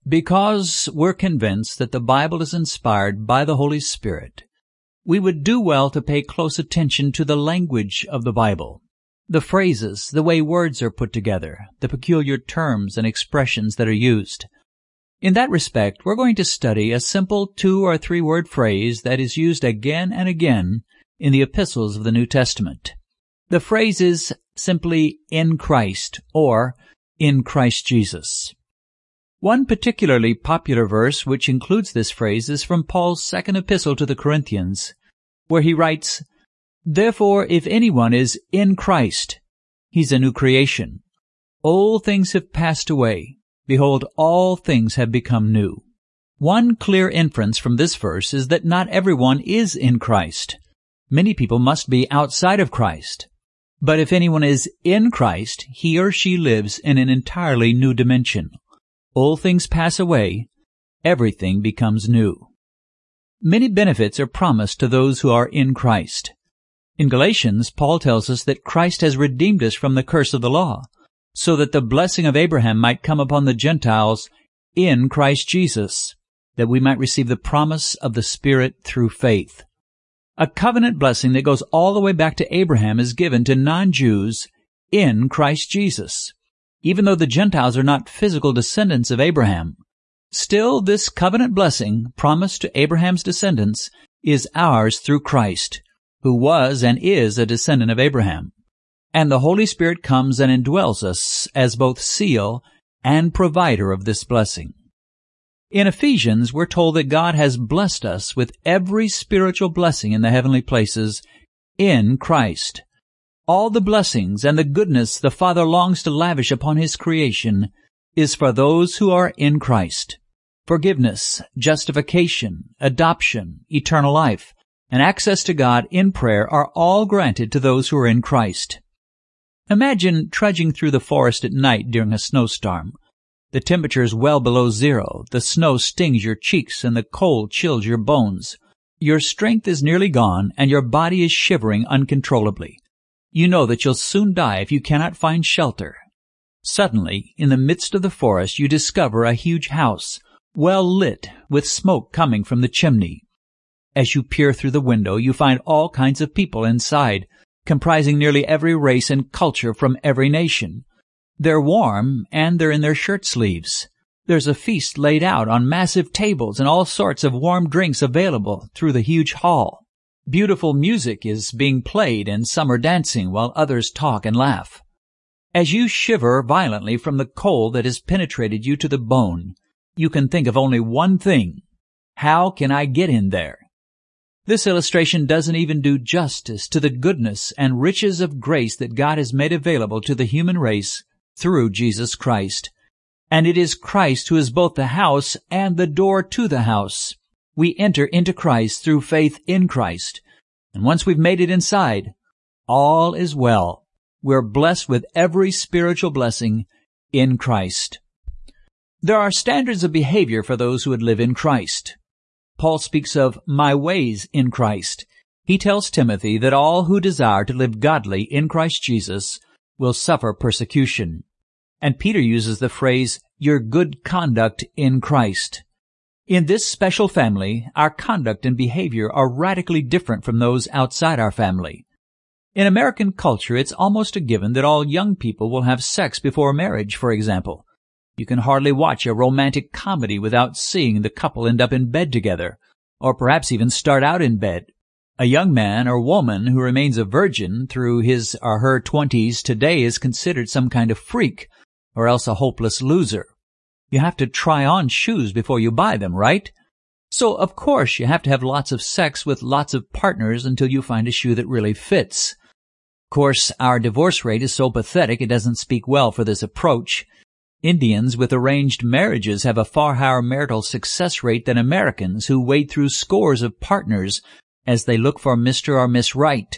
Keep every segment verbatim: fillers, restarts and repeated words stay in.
Because we're convinced that the Bible is inspired by the Holy Spirit, we would do well to pay close attention to the language of the Bible, the phrases, the way words are put together, the peculiar terms and expressions that are used. In that respect, we're going to study a simple two- or three-word phrase that is used again and again in the epistles of the New Testament. The phrase is simply "in Christ" or "in Christ Jesus." One particularly popular verse which includes this phrase is from Paul's second epistle to the Corinthians, where he writes, "Therefore, if anyone is in Christ, he's a new creation. Old things have passed away. Behold, all things have become new." One clear inference from this verse is that not everyone is in Christ. Many people must be outside of Christ. But if anyone is in Christ, he or she lives in an entirely new dimension. Old things pass away, everything becomes new. Many benefits are promised to those who are in Christ. In Galatians, Paul tells us that Christ has redeemed us from the curse of the law, so that the blessing of Abraham might come upon the Gentiles in Christ Jesus, that we might receive the promise of the Spirit through faith. A covenant blessing that goes all the way back to Abraham is given to non-Jews in Christ Jesus. Even though the Gentiles are not physical descendants of Abraham, still this covenant blessing promised to Abraham's descendants is ours through Christ, who was and is a descendant of Abraham. And the Holy Spirit comes and indwells us as both seal and provider of this blessing. In Ephesians, we're told that God has blessed us with every spiritual blessing in the heavenly places in Christ. All the blessings and the goodness the Father longs to lavish upon His creation is for those who are in Christ. Forgiveness, justification, adoption, eternal life, and access to God in prayer are all granted to those who are in Christ. Imagine trudging through the forest at night during a snowstorm. The temperature is well below zero, the snow stings your cheeks, and the cold chills your bones. Your strength is nearly gone, and your body is shivering uncontrollably. You know that you'll soon die if you cannot find shelter. Suddenly, in the midst of the forest, you discover a huge house, well lit, with smoke coming from the chimney. As you peer through the window, you find all kinds of people inside, comprising nearly every race and culture from every nation. They're warm, and they're in their shirt sleeves. There's a feast laid out on massive tables and all sorts of warm drinks available through the huge hall. Beautiful music is being played and some are dancing while others talk and laugh. As you shiver violently from the cold that has penetrated you to the bone, you can think of only one thing: how can I get in there? This illustration doesn't even do justice to the goodness and riches of grace that God has made available to the human race through Jesus Christ. And it is Christ who is both the house and the door to the house. We enter into Christ through faith in Christ. And once we've made it inside, all is well. We're blessed with every spiritual blessing in Christ. There are standards of behavior for those who would live in Christ. Paul speaks of my ways in Christ. He tells Timothy that all who desire to live godly in Christ Jesus will suffer persecution. And Peter uses the phrase, your good conduct in Christ. In this special family, our conduct and behavior are radically different from those outside our family. In American culture, it's almost a given that all young people will have sex before marriage, for example. You can hardly watch a romantic comedy without seeing the couple end up in bed together, or perhaps even start out in bed. A young man or woman who remains a virgin through his or her twenties today is considered some kind of freak, or else a hopeless loser. You have to try on shoes before you buy them, right? So, of course, you have to have lots of sex with lots of partners until you find a shoe that really fits. Of course, our divorce rate is so pathetic it doesn't speak well for this approach. Indians with arranged marriages have a far higher marital success rate than Americans who wade through scores of partners as they look for Mister or Miss Right.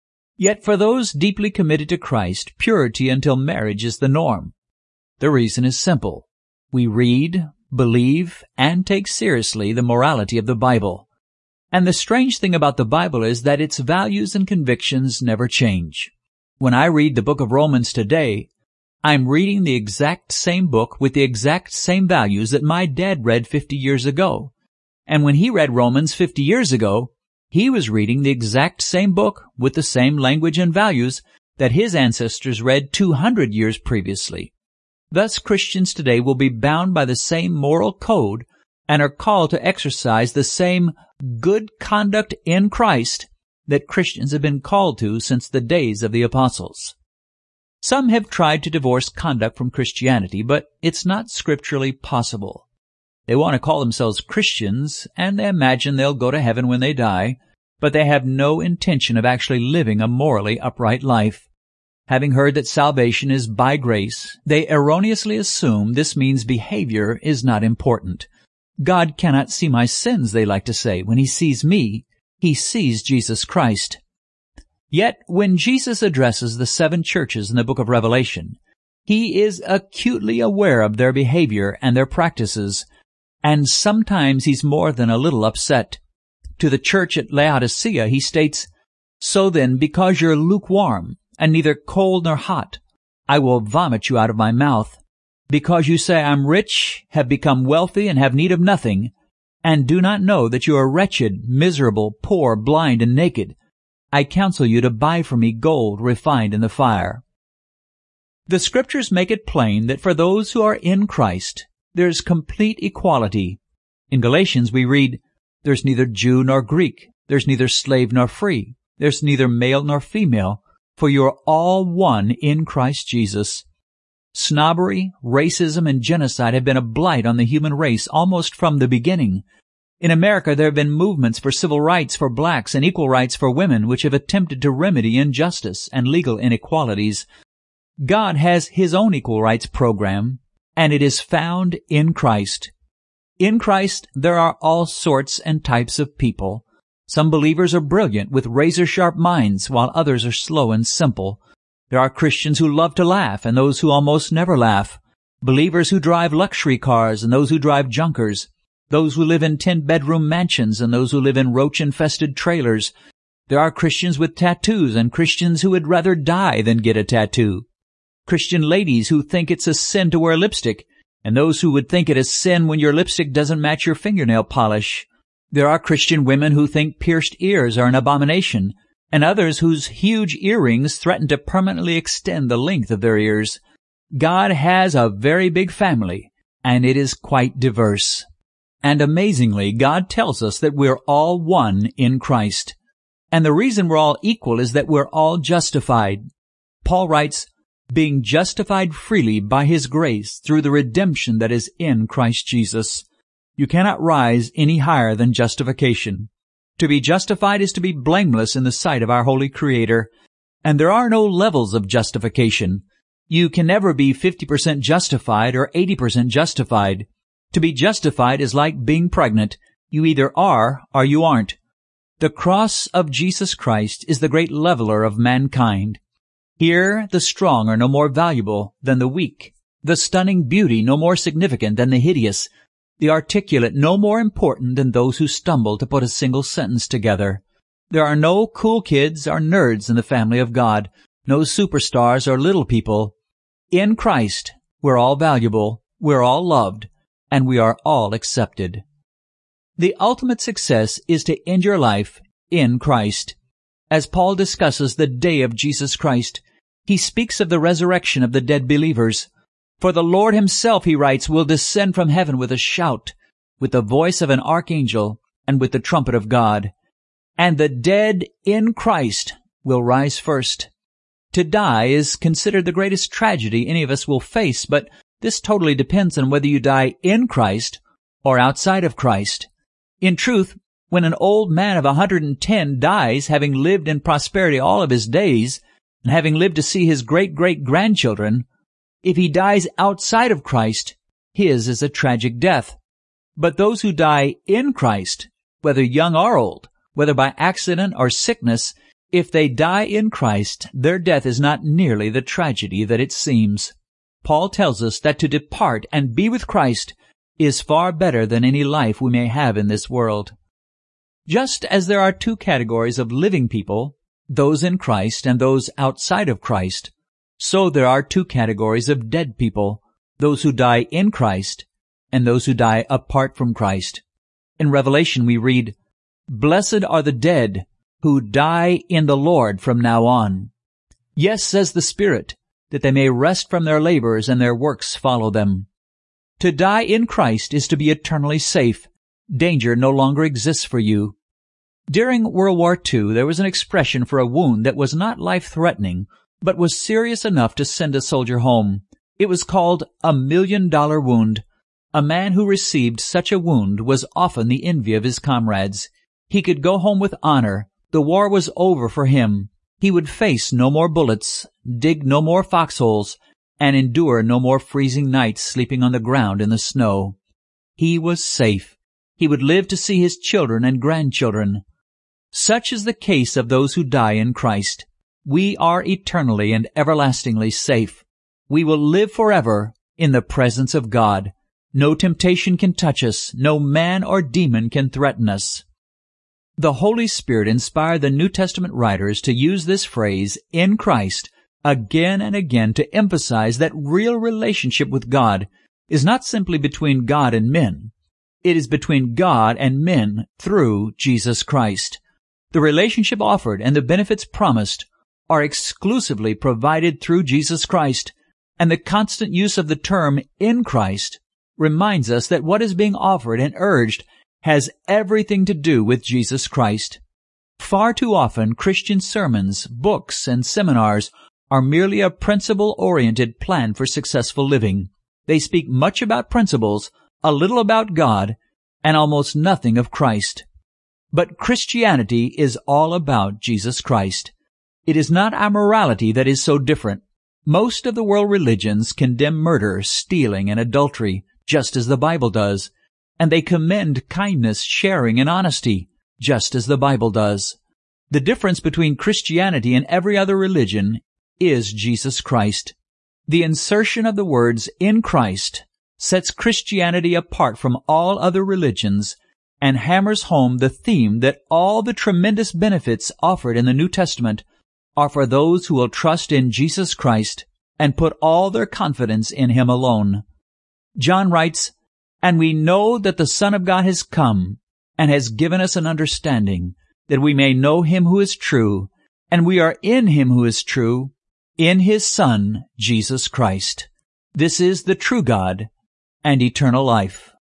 Yet for those deeply committed to Christ, purity until marriage is the norm. The reason is simple. We read, believe, and take seriously the morality of the Bible. And the strange thing about the Bible is that its values and convictions never change. When I read the book of Romans today, I'm reading the exact same book with the exact same values that my dad read fifty years ago. And when he read Romans fifty years ago, he was reading the exact same book with the same language and values that his ancestors read two hundred years previously. Thus, Christians today will be bound by the same moral code and are called to exercise the same good conduct in Christ that Christians have been called to since the days of the apostles. Some have tried to divorce conduct from Christianity, but it's not scripturally possible. They want to call themselves Christians, and they imagine they'll go to heaven when they die, but they have no intention of actually living a morally upright life. Having heard that salvation is by grace, they erroneously assume this means behavior is not important. God cannot see my sins, they like to say. When He sees me, He sees Jesus Christ. Yet, when Jesus addresses the seven churches in the book of Revelation, He is acutely aware of their behavior and their practices, and sometimes He's more than a little upset. To the church at Laodicea, He states, "So then, because you're lukewarm, and neither cold nor hot, I will vomit you out of my mouth. Because you say, I'm rich, have become wealthy, and have need of nothing, and do not know that you are wretched, miserable, poor, blind, and naked, I counsel you to buy from me gold refined in the fire." The Scriptures make it plain that for those who are in Christ, there's complete equality. In Galatians we read, "There's neither Jew nor Greek, there's neither slave nor free, there's neither male nor female, for you are all one in Christ Jesus." Snobbery, racism, and genocide have been a blight on the human race almost from the beginning. In America, there have been movements for civil rights for blacks and equal rights for women which have attempted to remedy injustice and legal inequalities. God has His own equal rights program, and it is found in Christ. In Christ, there are all sorts and types of people. Some believers are brilliant with razor-sharp minds, while others are slow and simple. There are Christians who love to laugh and those who almost never laugh. Believers who drive luxury cars and those who drive junkers. Those who live in ten-bedroom mansions and those who live in roach-infested trailers. There are Christians with tattoos and Christians who would rather die than get a tattoo. Christian ladies who think it's a sin to wear lipstick, and those who would think it a sin when your lipstick doesn't match your fingernail polish. There are Christian women who think pierced ears are an abomination, and others whose huge earrings threaten to permanently extend the length of their ears. God has a very big family, and it is quite diverse. And amazingly, God tells us that we're all one in Christ. And the reason we're all equal is that we're all justified. Paul writes, "Being justified freely by His grace through the redemption that is in Christ Jesus." You cannot rise any higher than justification. To be justified is to be blameless in the sight of our holy Creator. And there are no levels of justification. You can never be fifty percent justified or eighty percent justified. To be justified is like being pregnant. You either are or you aren't. The cross of Jesus Christ is the great leveler of mankind. Here the strong are no more valuable than the weak, the stunning beauty no more significant than the hideous, the articulate no more important than those who stumble to put a single sentence together. There are no cool kids or nerds in the family of God, no superstars or little people. In Christ, we're all valuable, we're all loved, and we are all accepted. The ultimate success is to end your life in Christ. As Paul discusses the day of Jesus Christ, he speaks of the resurrection of the dead believers. "For the Lord Himself," he writes, "will descend from heaven with a shout, with the voice of an archangel, and with the trumpet of God. And the dead in Christ will rise first." To die is considered the greatest tragedy any of us will face, but this totally depends on whether you die in Christ or outside of Christ. In truth, when an old man of a hundred and ten dies, having lived in prosperity all of his days, and having lived to see his great-great-grandchildren, if he dies outside of Christ, his is a tragic death. But those who die in Christ, whether young or old, whether by accident or sickness, if they die in Christ, their death is not nearly the tragedy that it seems. Paul tells us that to depart and be with Christ is far better than any life we may have in this world. Just as there are two categories of living people, those in Christ and those outside of Christ, So there are two categories of dead people, those who die in Christ and those who die apart from Christ. In Revelation we read, "Blessed are the dead who die in the Lord from now on. Yes, says the Spirit, that they may rest from their labors and their works follow them." To die in Christ is to be eternally safe. Danger no longer exists for you. During World War Two, there was an expression for a wound that was not life-threatening, but was serious enough to send a soldier home. It was called a million-dollar wound. A man who received such a wound was often the envy of his comrades. He could go home with honor. The war was over for him. He would face no more bullets, dig no more foxholes, and endure no more freezing nights sleeping on the ground in the snow. He was safe. He would live to see his children and grandchildren. Such is the case of those who die in Christ. We are eternally and everlastingly safe. We will live forever in the presence of God. No temptation can touch us. No man or demon can threaten us. The Holy Spirit inspired the New Testament writers to use this phrase, "in Christ," again and again to emphasize that real relationship with God is not simply between God and men. It is between God and men through Jesus Christ. The relationship offered and the benefits promised are exclusively provided through Jesus Christ, and the constant use of the term "in Christ" reminds us that what is being offered and urged has everything to do with Jesus Christ. Far too often, Christian sermons, books, and seminars are merely a principle-oriented plan for successful living. They speak much about principles, a little about God, and almost nothing of Christ. But Christianity is all about Jesus Christ. It is not our morality that is so different. Most of the world religions condemn murder, stealing, and adultery, just as the Bible does, and they commend kindness, sharing, and honesty, just as the Bible does. The difference between Christianity and every other religion is Jesus Christ. The insertion of the words "in Christ" sets Christianity apart from all other religions and hammers home the theme that all the tremendous benefits offered in the New Testament are for those who will trust in Jesus Christ and put all their confidence in Him alone. John writes, "And we know that the Son of God has come and has given us an understanding, that we may know Him who is true, and we are in Him who is true, in His Son, Jesus Christ. This is the true God and eternal life."